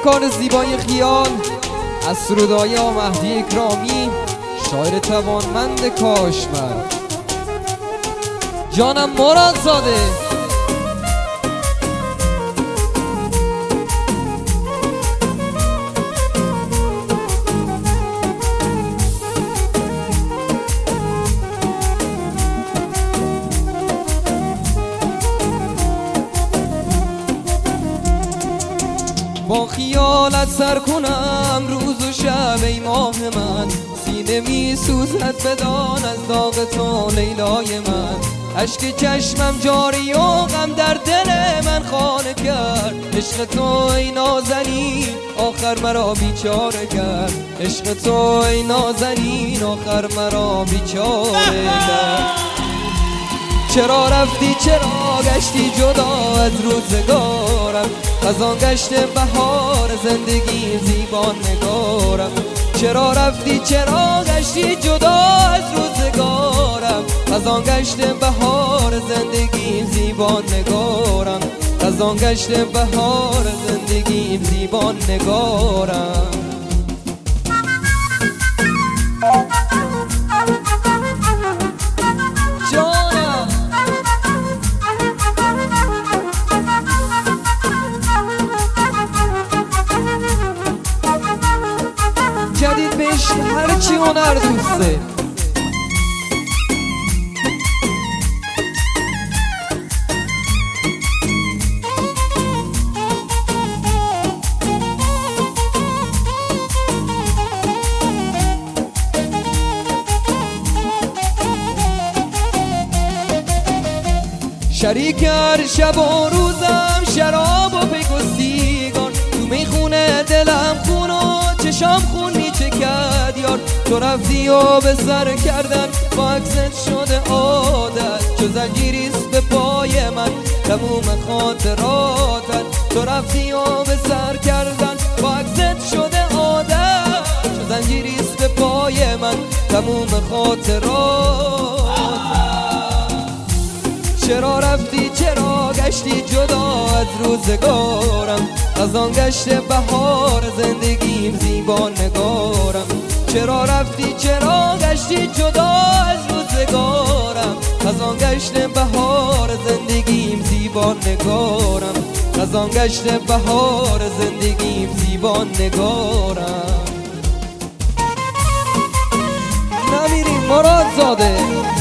کار زیبای خیال از سرودای مهدی اکرامی، شاعر توانمند کاشمر. جانم مراد زاده. با خیالت سر کنم روز و شب ای ماه من، سینه می سوزد بدان از داغ تو لیلای من. اشک چشمم جاری و غم در دل من خانه کرد، عشق تو ای نازنین آخر مرا بیچاره کرد. عشق تو ای نازنین آخر مرا بیچاره کرد. چرا رفتی چرا گشتی جدا از روزگارم، خزان گشت بهار زندگی زیبا نگارم. چرا رفتی چرا گشتی جدا از روزگارم، خزان گشت بهار زندگی زیبا نگارم. خزان گشت بهار زندگی زیبا نگارم. جدید بهش هرچی هنر دوسته. شریک هر شب و روزم شراب و پیک و سیگار، تو میخونه دلم خون و چشام خون میچکد یار. تو رفتی و به سر کردن با عکست شده عادت، چو زنجیریست به پای من تموم خاطراتت. تو رفتی و به سر کردن با عکست شده عادت، چو زنجیریست به پای من تموم خاطراتت. چرا رفتی چرا گشتی جدا از روزگارم، خزان گشت بهار زندگیم زیبا نگارم. چرا رفتی چرا گشتی جدا از روزگارم، خزان گشت بهار زندگیم زیبا نگارم. خزان گشت بهار زندگیم زیبا نگارم. نمیریم مراد زاده.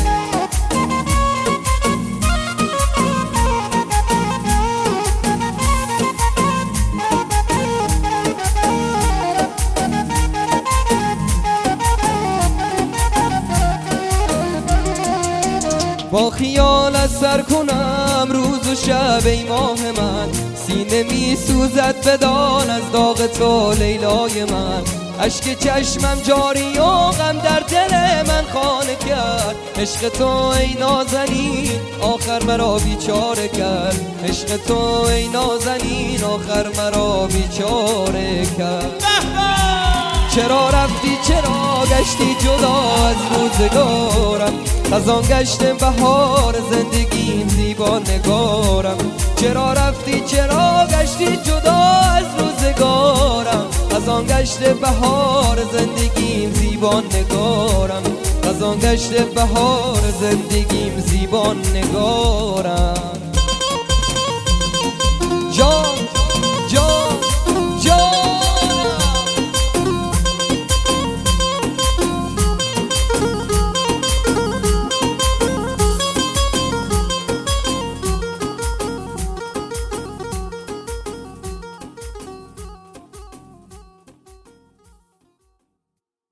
با خیالت سر کنم روز و شب ای ماه من، سینه می سوزد بدان از داغ تو لیلای من. اشک چشمم جاری و غم در دل من خانه کرد، عشق تو ای نازنین آخر مرا بیچاره کرد. عشق تو ای نازنین آخر مرا بیچاره کرد. چرا رفتی چرا گشتی جدا از روزگارم، خزان گشت بهار زندگیم زیبا نگارم. چرا رفتی چرا گشتی جدا از روزگارم، خزان گشت بهار زندگیم زیبا نگارم. خزان گشت بهار زندگیم زیبا نگارم.